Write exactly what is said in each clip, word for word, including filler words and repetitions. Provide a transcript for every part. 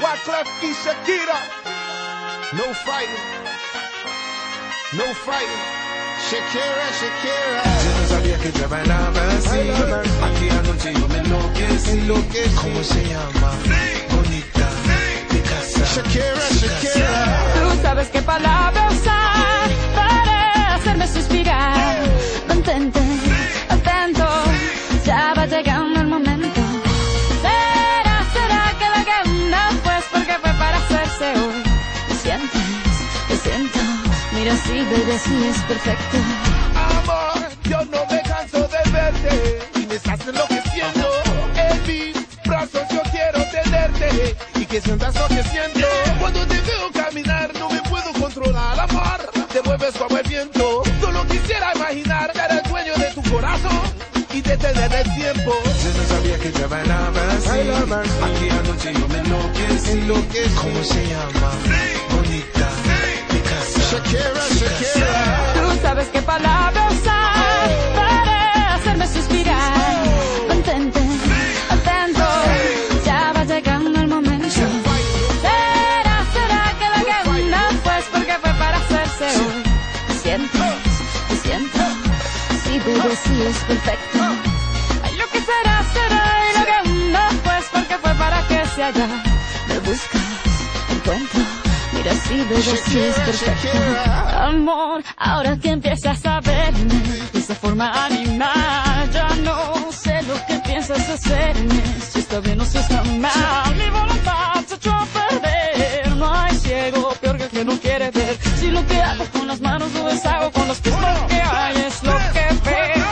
Wyclef y Shakira. No fighting, no fighting. Shakira, Shakira. Yo no sabía que te bailaba así. Aquí anoche yo me enloquecí. ¿Cómo se llama? Bonita, mi casa. Shakira, Shakira. Tú sabes qué palabra usar para hacerme suspirar. Mantente atento, ya va llegando el momento. ¿Será, será que la gana? Pues porque fue para hacerse hoy. ¿Me sientes? Te siento. Mira, sí, baby, sí es perfecto. Amor, yo no me canso de verte y me estás enloqueciendo. En mis brazos yo quiero tenerte y que sientas lo que siento. Cuando te veo caminar no me puedo controlar, amor. Te mueves como el viento. Solo quisiera imaginar ser el dueño de tu corazón y detener el tiempo. Yo no sabía que te bailaba así. Aquí anoche yo me enloquecí. ¿Cómo se llama? Bonita, mi casa. Shakira, Shakira. Tú sabes qué palabra usar para hacerme suspirar. Mantente atento, ya va llegando el momento. ¿Será, será que la gana? Pues porque fue para hacerse hoy. ¿Me sientes? ¿Me siento? Sí, baby, sí es perfecto. Ay, lo que será, será y la gana. Pues porque fue para que se haya. Me buscas, encuentro. Mira, sí, baby, sí es perfecto. Amor, ahora que empiezas a verme de esa forma animal, ya no sé lo que piensas hacerme. Si está bien o si está mal, mi voluntad se echó a perder. No hay ciego peor que el que no quiere ver. Si lo que hago con las manos lo deshago con los pies, lo que hay es lo que veo.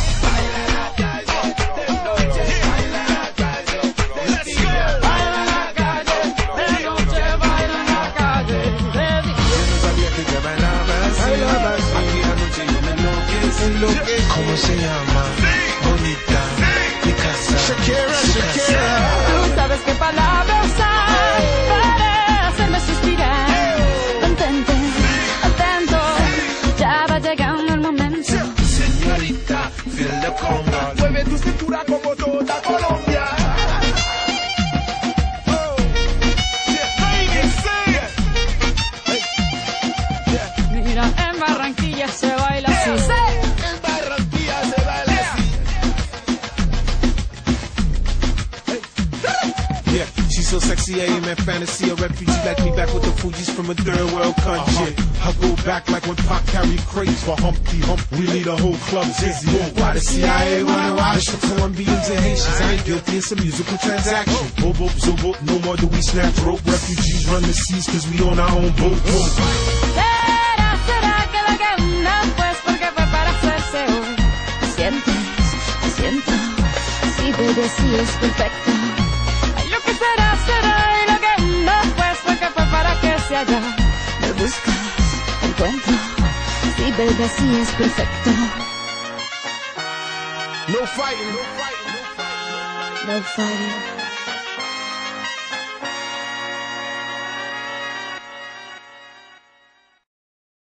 ¿Cómo se llama? Bonita, mi casa. Shakira, Shakira. Tú sabes qué palabra usar para hacerme suspirar. Mantente atento, ya va llegando el momento. Señorita, feel the conga. Mueve tu cintura como toda Colombia. Oh, yeah, baby, say it. Hey, yeah. Mira, en Barranquilla se baila así. En Barranquilla se baila así. Yeah, she's so sexy, I am in fantasy. A refugee like me back with the Fugees from a third world country. I go back like when Pac carried crates for Humpty Hump. We lead a whole club dizzy. Why the C I A wanna watch for Colombians and Haitians? I ain't guilty, it's a musical transaction. Bobo, zobo, no more do we snatch rope. Refugees run the seas cause we on our own boat. ¿Será, será que la gana? Pues porque fue para hacerse hoy. ¿Me sientes? ¿Me siento? Sí, baby, sí es perfecto. Ay, lo que será, será y lo que no. Pues porque fue para que se haya. Me buscas, encuentro. Sí, baby, sí es perfecto. No fighting, no fighting, no fighting. No fighting.